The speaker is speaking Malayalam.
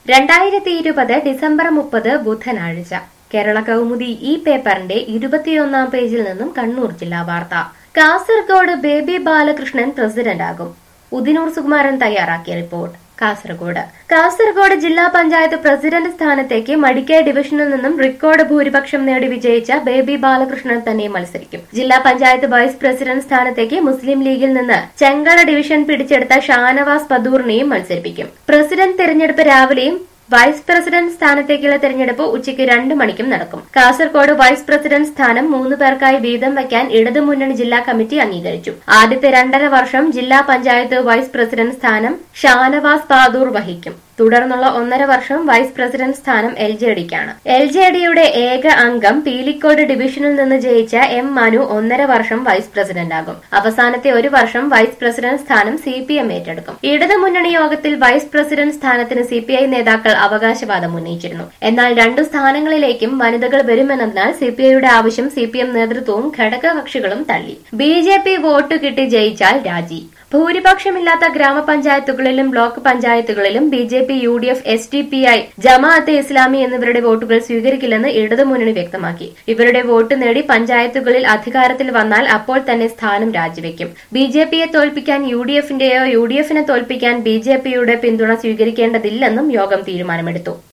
2020 ഡിസംബർ 30 ബുധനാഴ്ച കേരള കൗമുദി ഈ പേപ്പറിന്റെ 21 പേജിൽ നിന്നും കണ്ണൂർ ജില്ലാ വാർത്ത. കാസർഗോഡ് ബേബി ബാലകൃഷ്ണൻ പ്രസിഡന്റാകും. ഉദിനൂർ സുകുമാരൻ തയ്യാറാക്കിയ റിപ്പോർട്ട്. കാസർഗോഡ് ജില്ലാ പഞ്ചായത്ത് പ്രസിഡന്റ് സ്ഥാനത്തേക്ക് മടിക്കൈ ഡിവിഷനിൽ നിന്നും റെക്കോർഡ് ഭൂരിപക്ഷം നേടി വിജയിച്ച ബേബി ബാലകൃഷ്ണൻ തന്നെ മത്സരിക്കും. ജില്ലാ പഞ്ചായത്ത് വൈസ് പ്രസിഡന്റ് സ്ഥാനത്തേക്ക് മുസ്ലിം ലീഗിൽ നിന്ന് ചെങ്കള ഡിവിഷൻ പിടിച്ചെടുത്ത ഷാനവാസ് പദൂറിനെയും മത്സരിപ്പിക്കും. പ്രസിഡന്റ് തെരഞ്ഞെടുപ്പ് രാവിലെയും വൈസ് പ്രസിഡന്റ് സ്ഥാനത്തേക്കുള്ള തെരഞ്ഞെടുപ്പ് ഉച്ചയ്ക്ക് 2 മണിക്കും നടക്കും. കാസർഗോഡ് വൈസ് പ്രസിഡന്റ് സ്ഥാനം 3 പേർക്കായി വീതം വയ്ക്കാൻ ഇടതുമുന്നണി ജില്ലാ കമ്മിറ്റി അംഗീകരിച്ചു. ആദ്യത്തെ 2.5 വർഷം ജില്ലാ പഞ്ചായത്ത് വൈസ് പ്രസിഡന്റ് സ്ഥാനം ഷാനവാസ് പാദൂർ വഹിക്കും. തുടർന്നുള്ള 1.5 വർഷം വൈസ് പ്രസിഡന്റ് സ്ഥാനം LJDക്കാണ്. LJDയുടെ ഏക അംഗം പീലിക്കോട് ഡിവിഷനിൽ നിന്ന് ജയിച്ച M മനു 1.5 വർഷം വൈസ് പ്രസിഡന്റാകും. അവസാനത്തെ 1 വർഷം വൈസ് പ്രസിഡന്റ് സ്ഥാനം CPM ഏറ്റെടുക്കും. ഇടതുമുന്നണി യോഗത്തിൽ വൈസ് പ്രസിഡന്റ് സ്ഥാനത്തിന് CPI നേതാക്കൾ അവകാശവാദം ഉന്നയിച്ചിരുന്നു. എന്നാൽ 2 സ്ഥാനങ്ങളിലേക്കും വനിതകൾ വരുമെന്നതിനാൽ CPIയുടെ ആവശ്യം CPM നേതൃത്വവും ഘടകകക്ഷികളും തള്ളി. BJP വോട്ട് കിട്ടി ജയിച്ചാൽ രാജി. ഭൂരിപക്ഷമില്ലാത്ത ഗ്രാമപഞ്ചായത്തുകളിലും ബ്ലോക്ക് പഞ്ചായത്തുകളിലും BJP, UDF, SDPI, Jamaat-e Islami എന്നിവരുടെ വോട്ടുകൾ സ്വീകരിക്കില്ലെന്ന് ഇടതുമുന്നണി വ്യക്തമാക്കി. ഇവരുടെ വോട്ട് നേടി പഞ്ചായത്തുകളിൽ അധികാരത്തിൽ വന്നാൽ അപ്പോൾ തന്നെ സ്ഥാനം രാജിവെക്കും. BJPയെ തോൽപ്പിക്കാൻ UDFന്റെയോ UDFനെ തോൽപ്പിക്കാൻ BJPയുടെ പിന്തുണ സ്വീകരിക്കേണ്ടതില്ലെന്നും യോഗം തീരുമാനമെടുത്തു.